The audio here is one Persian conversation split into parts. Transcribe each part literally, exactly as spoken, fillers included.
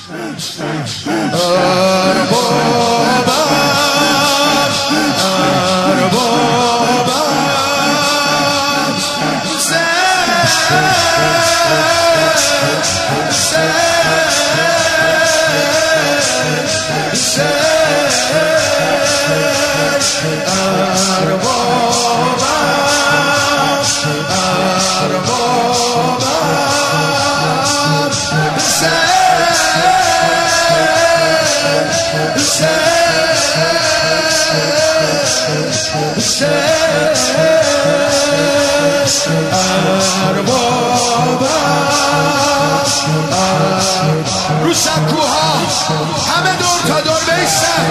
رو سکوها همه دور تا دور بیستن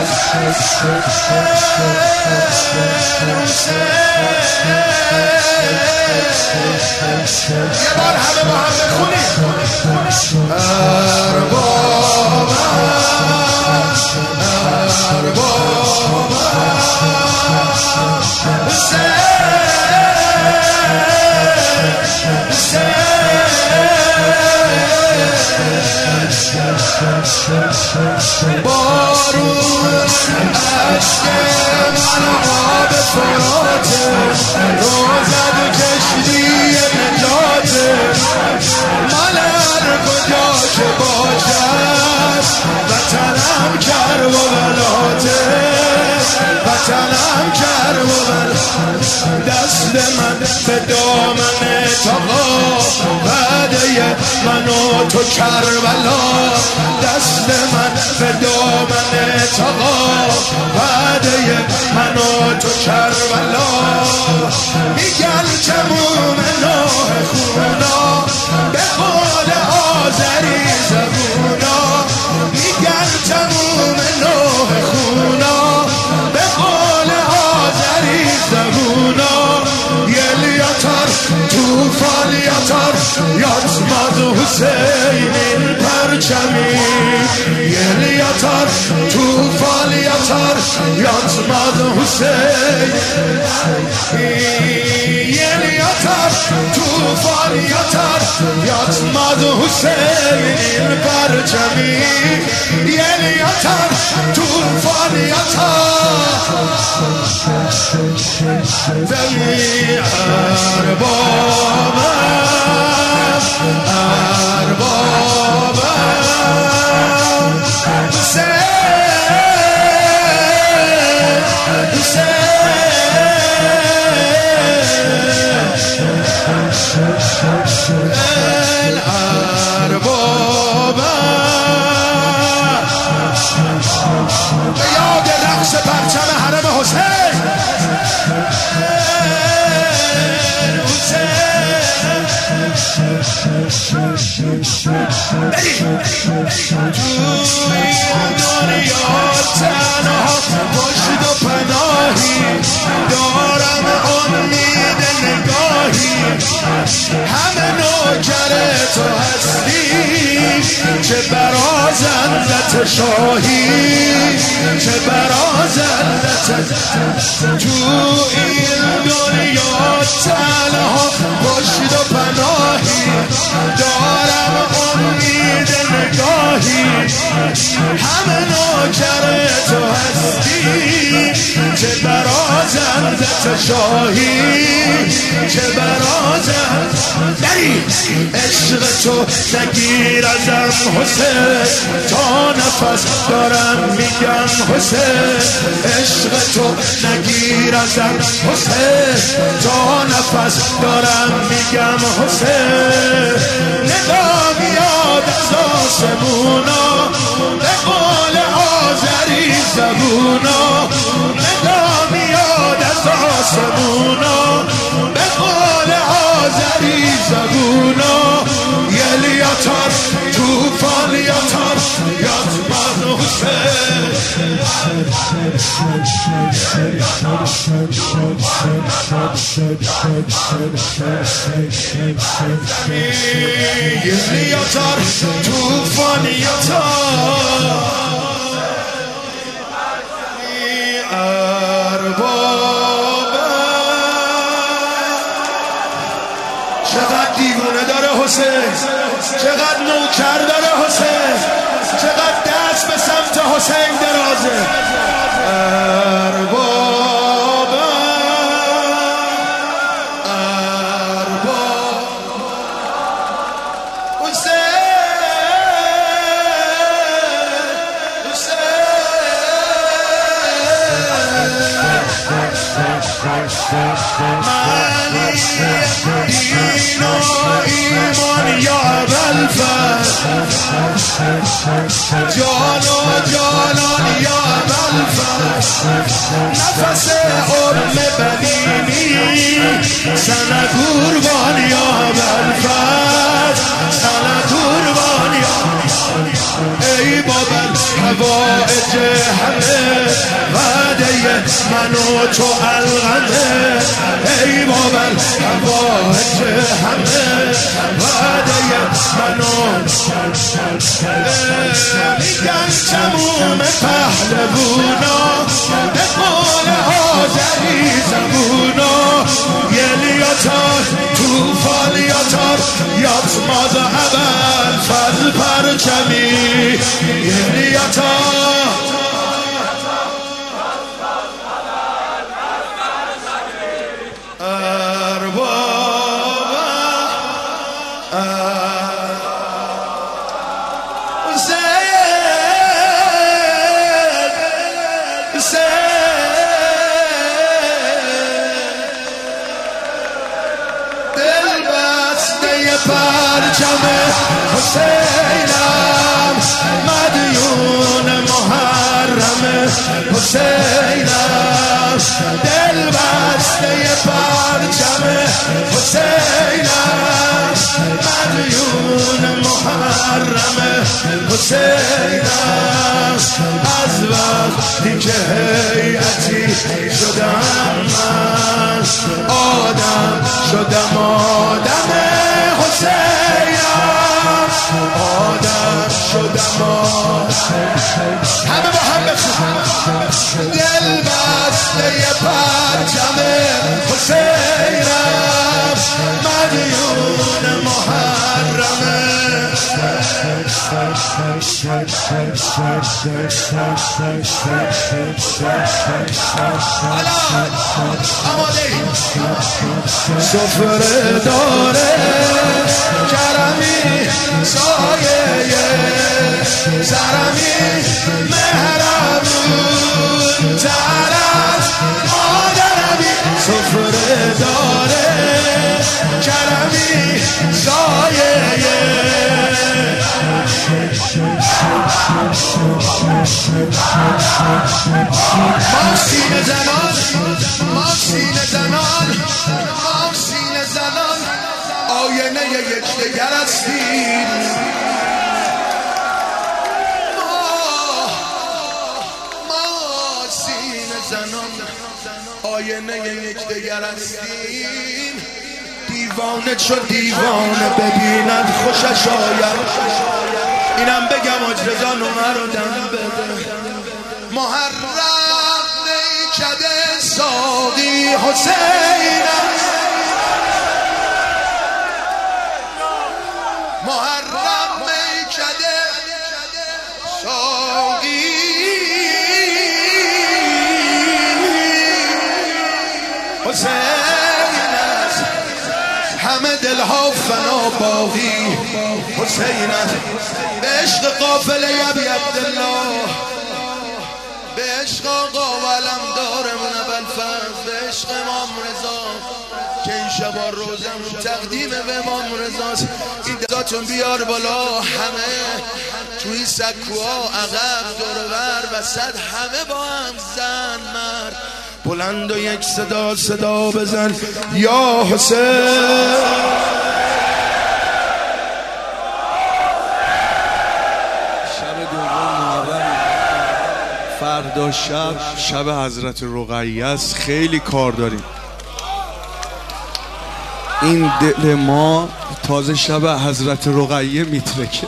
یه بار همه با هم بخونیم اربابم اربابم بارون عشق من آب فراته روزد و کشتی نجاته من هر کجا که باشد وطنم کر و بلاته وطنم کر و بلاته دست من به دامن تاقا وعده من و تو کربلا دست من به دامن تاقا وعده من و تو کربلا میگن تموم نوح خونا به قول آذری زبونا میگن تموم نوح خونا به قول آذری زبونا یلیاتر توفان یاتر یاتمد حسین پرچمی یلیاتر توفان یاتر یاتمد حسین یلیاتر توفان یاتر یاتمد حسین پرچمی یلیاتر توفان یاتر دمی اربابم اربابم حسین حسین اربابم به یاد رقص پرچم حرم حسین دنیا تنها باشد و پناهی دارم امید نگاهی همه نوکر تو هستی چه برازندت شاهی چه برازندت تو این دنیا تنها باشد و پناهی دارم امید نگاهی همه نوکر تو هستی چه برازندت شاهی چه برازند دری عشق تو نگیر ازم حسین تا نفس دارم میگم حسین عشق تو نگیر ازم حسین تا نفس دارم میگم حسین نگاه میاد از آسمونا به قول آذری زبونا نگاه میاد از آسمونا به قول آذری زبونا یلیاتر توفان یاتر یاتمد حسین یلیاتر توفان یاتر چقدر دیوونه داره حسین چقدر نوکر داره حسین چقدر دین و ایمان یا ابوالفضل جان و جانان یا ابوالفضل نفس ام بنینی سنه قربان یا ابوالفضل سنه قربان یا ای بابل حوائج همه وعده من و تو الغمه ای بابل حوائج همه وعده من و میگن تموم پهلوونا به قول آذری زبونا یلیاتار توفالیاتار یاد ماز ابوالفضل پرچمی یلیاتار پرچم حسینم مدیون محرم حسینم دل بسته پرچم حسینم مدیون محرم حسینم از وقتی که هیئتی شدم من آدم شدم آدم حسینم آدم شدم همه با هم بخون دل بسته پرچم حسینم مدیون محرمه سفره داره کرمی سایه سرمی مهربون ترس آدمی سفره داره کرمی سایه ما سینه زنان ما سینه زنان ما سینه زنان آینه یکدیگر هستیم ما ما سینه زنان آینه یکدیگر هستیم دیوانه چو دیوانه ببیند خوشش آید اینم بگم اجرزا نمر رو دم بده محرم نیکده ساقی حسینم محرم نیکده ساقی حسین است همه دلها فنا باقی حسین است به عشق قافله ابی عبدالله به عشق آقا و علمدار من ابوالفضل به عشق امام رضا که این شبا روزم تقدیم به امام رضاست این دستاتون بیار بالا همه توی سکوها عقب دورور وسط همه با هم زن مرد بلند و یک صدا صدا بزن یا حسین فردا شب شب حضرت رقیه است خیلی کار داریم این دل ما تازه شب حضرت رقیه میترکه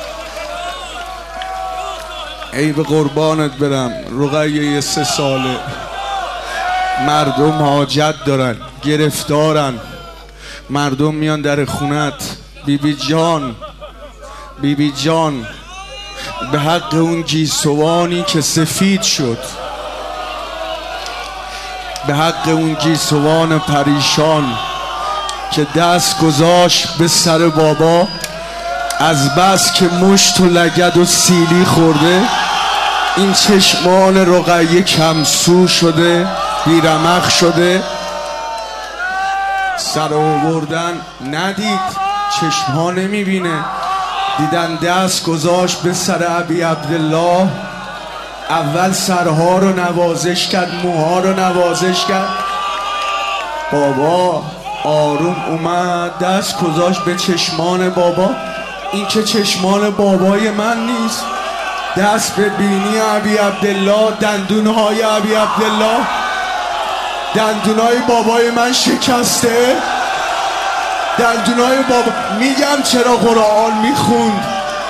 ای به قربانت برم رقیه سه ساله مردم حاجت دارن گرفتارن مردم میان در خونت بیبی بی جان بیبی بی جان به حق اون گیسوانی که سفید شد به حق اون گیسوان پریشان که دست گذاشت به سر بابا از بس که مشت و لگد و سیلی خورده این چشمان رقیه کمسو شده بیرمق شده، سر آوردن ندید، چشمها نمیبینه، دیدن دست گذاشت به سر ابی عبدالله. اول سرها رو نوازش کرد، موها رو نوازش کرد. بابا آروم اومد دست گذاشت به چشمان بابا. این که چشمان بابای من نیست، دست به بینی ابی عبدالله، دندونهای ابی عبدالله، دندونهای بابای من شکسته، دندونهای بابا. میگم چرا قرآن میخوند.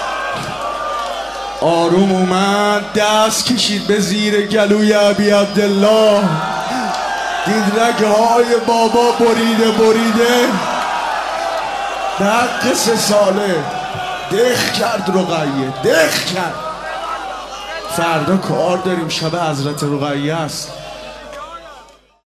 آروم اومد دست کشید به زیر گلوی ابی عبدالله، دید رگه های بابا بریده بریده. به حق سه ساله دخ کرد رقیه، دخ کرد. فردا کار داریم، شب حضرت رقیه است.